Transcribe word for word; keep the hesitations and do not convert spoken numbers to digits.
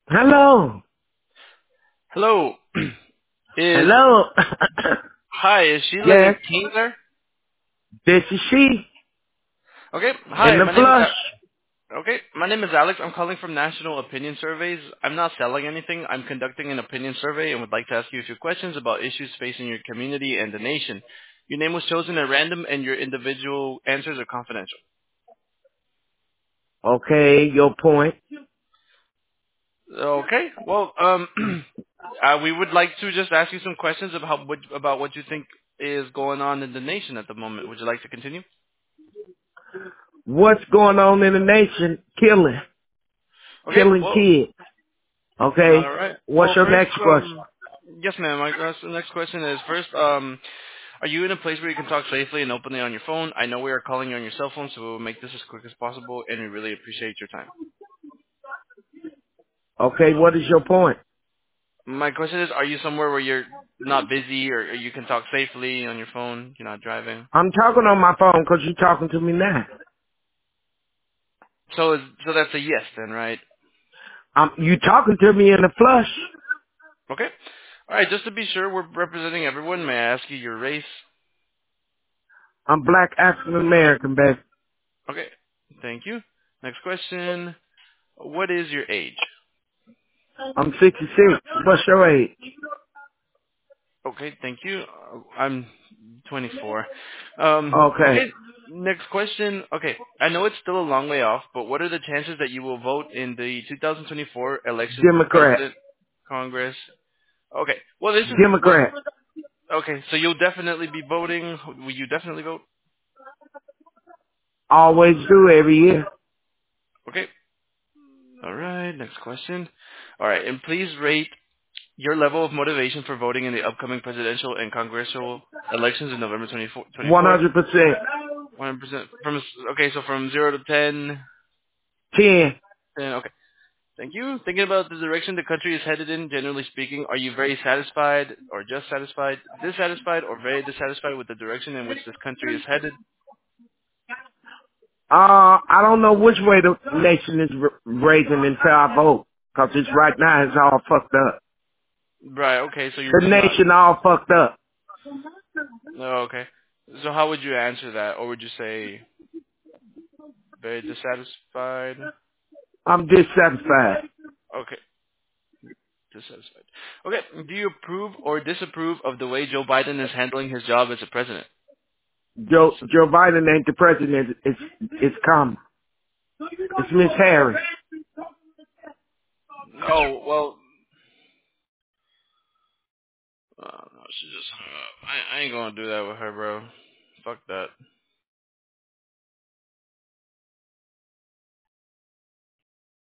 Hello. Hello. Is Hello. hi, is Sheila Yes, King there? this is she Okay. in Hi, the my name is flush. A- Okay, my name is Alex. I'm calling from National Opinion Surveys. I'm not selling anything. I'm conducting an opinion survey and would like to ask you a few questions about issues facing your community and the nation. Your name was chosen at random and your individual answers are confidential. Okay, your point. Okay. Well, um uh, we would like to just ask you some questions about how, what, about what you think is going on in the nation at the moment. Would you like to continue? What's going on in the nation? Killing, Okay. killing Well, kids. Okay. all right. What's Well, your first, next question? um, yes, ma'am. My uh, so next question is first, um, are you in a place where you can talk safely and openly on your phone? I know we are calling you on your cell phone, so we will make this as quick as possible, and we really appreciate your time. Okay, what is your point? My question is, are you somewhere where you're not busy, or, or you can talk safely on your phone? You're not driving. I'm talking on my phone 'cause you're talking to me now. So, is, so that's a yes, then, right? I'm, you talking to me in the flush. Okay. All right. Just to be sure, we're representing everyone. May I ask you your race? I'm black African American, baby. Okay. Thank you. Next question. What is your age? I'm sixty-six. What's your age? Okay, thank you. Uh, I'm twenty-four. Um, Okay. okay, next question. Okay, I know it's still a long way off, but what are the chances that you will vote in the two thousand twenty-four elections for Democrat. president, Congress? Okay, well this is well. Democrat. Okay, so you'll definitely be voting. Will you definitely vote? Always do every year. Okay. All right. Next question. All right, and please rate your level of motivation for voting in the upcoming presidential and congressional elections in November one twenty-fourth. hundred percent. one hundred percent from okay, so from zero to ten, ten. ten. Okay, thank you. Thinking about the direction the country is headed in, generally speaking, are you very satisfied, or just satisfied, dissatisfied, or very dissatisfied with the direction in which this country is headed? Uh, I don't know which way the nation is r- raising until I vote. 'Cause it's right now, it's all fucked up. Right. Okay. So you're The just not. nation all fucked up. Oh, okay. So how would you answer that, or would you say very dissatisfied? I'm dissatisfied. Okay, dissatisfied. Okay. Do you approve or disapprove of the way Joe Biden is handling his job as a president? Joe, Joe Biden ain't the president. It's, it's Kamala. It's Miss Harris. Oh well. Oh, no, she just hung up. I, I ain't gonna do that with her, bro. Fuck that.